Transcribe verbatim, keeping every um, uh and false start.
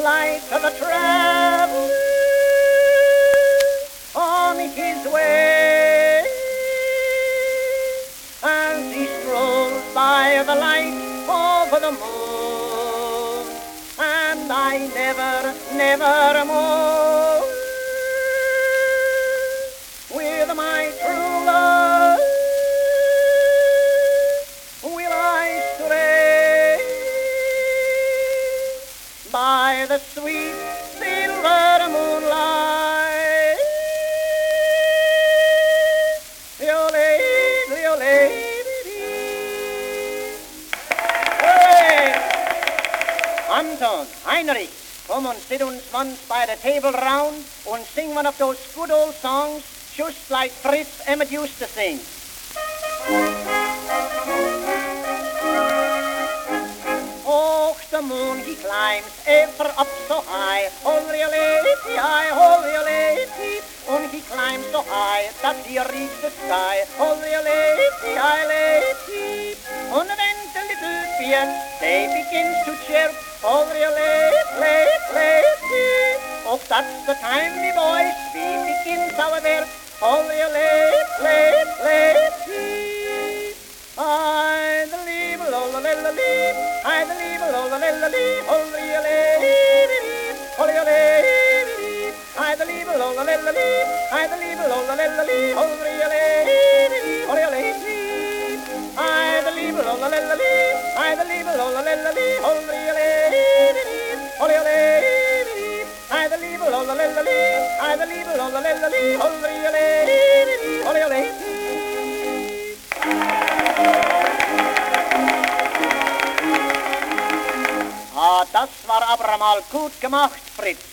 light of the traveler on his way, as he strolls by the light of the moon, and I never, never more with my true love will I stray by the sweet silver moonlight. Yole, yole, hey! Anton, Heinrich, come and sit uns once by the table round and sing one of those good old songs just like Fritz Emmett used to sing. Oh, the moon he climbs ever up so high, ho-re-a-lady, ho-re-a-lady, and he climbs so high that he reaches the sky, ho-re-a-lady, lady, and then the little birds, they begins to chirp, ho-re-a-lady, lady, oh, that's the time, me boys, we begins our work, ho-re-a-lady, lady, I the leave, lo-la-la-la-lee, I the leave, lo-la-la-la-lee, ho-re-a-lady, ho-re-a-lady, I the leave, lo-la-la-la-lee, I the leave, lo-la-la-la-lee, ho-re-a-lady, ho-re-a-lady, I the leave, lo-la-la-la-lee, I the leave, lo-la-la-la-lee, ho-re-a-lady, ho-re-a-lady, I the leave, lo-la-la-la-lee, I the leave, lo-la-la-la-lee, ho-re-a-lady, ho-re-a-lady. Ah, das war aber mal gut gemacht, Fritz.